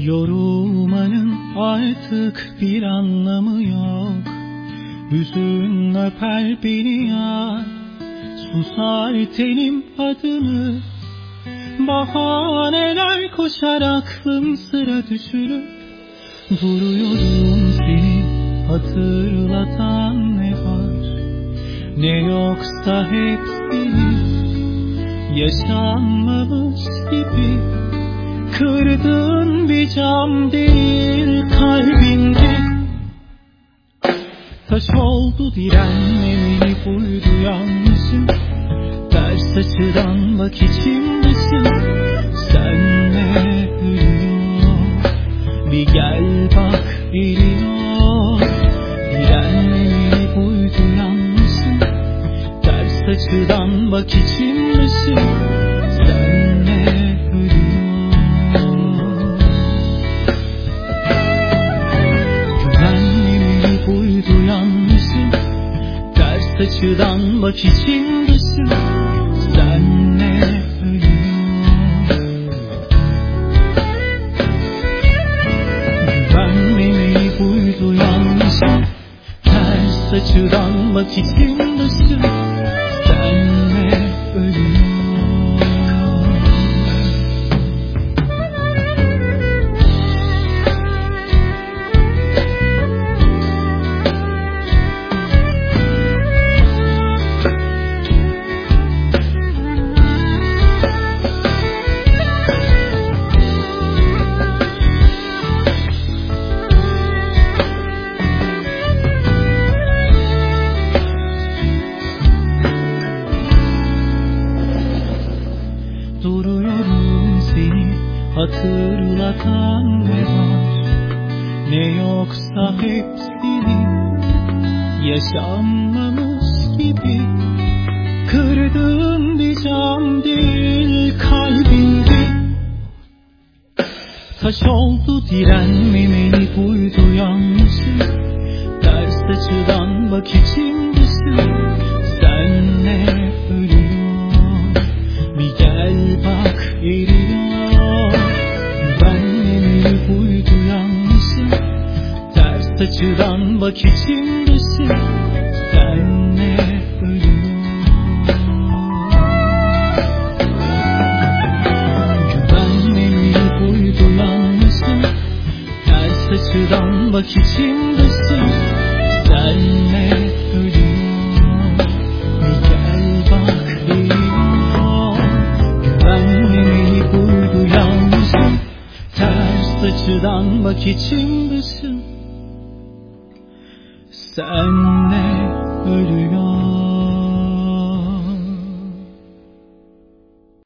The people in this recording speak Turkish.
Yorulmanın artık bir anlamı yok. Hüzün öper beni yar, susar tenim adını. Bahaneler koşar aklım sıra düşürüp duruyorum, seni hatırlatan ne var ne yoksa hepsini yaşanmamış gibi. Kırdığın bir cam değil kalbimde, taş oldu direnmemeli buydu yanlışım. Ters açıdan bak içim dışım, senle ölüyor. Bir gel bak eriyor. Direnmemeli buydu yanlışım. Ters açıdan bak içim dışım, senle ölüyor. Güvenmemeli buydu yanlışım. Ters açıdan bak içim dışım, senle ölüyor. Güvenmemeli buydu yanlışım. Ters açıdan bak içim dışım, senle ölüyor. Duruyorum, seni hatırlatan ne var ne yoksa hepsini yaşanmamış gibi. Kırdığım bir cam değil kalbimde, taş oldu direnmemeli buydu yanlışım. Ters açıdan bak içim dışım, senle ölüyor. Bir gel bak eriyor. Güvenmemeli buydu yanlışım. Ters açıdan bak içim dışım, senle ölüyor. Güvenmemeli buydu yanlışım. Ters açıdan bak içim dışım, senle ölüyor. Bir gel bak eriyor. Güvenmemeli buydu yanlışım. Ters açıdan bak içim dışım, senle ölüyor.